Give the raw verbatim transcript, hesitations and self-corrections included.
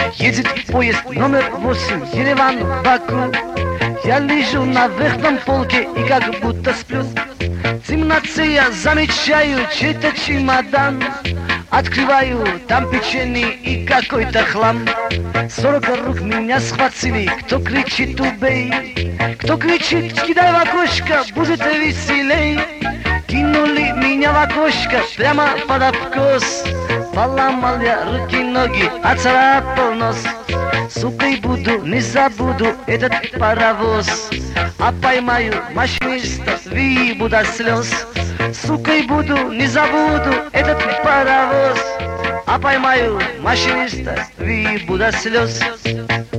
Едет поезд номер восемь, Ереван, Баку. Я лежу на верхнем полке и как будто сплю. Темноте замечаю чей-то чемодан. Открываю, там печенье и какой-то хлам. Сорок рук меня схватили, кто кричит убей, кто кричит кидай в окошко, будет веселей. Кинули меня в окошко прямо под откос. Поломал я руки-ноги, оцарапал нос. Сукой буду, не забуду этот паровоз. А поймаю машиниста, вибу до слез. Сукой буду, не забуду этот паровоз. А поймаю машиниста, вибу до слез.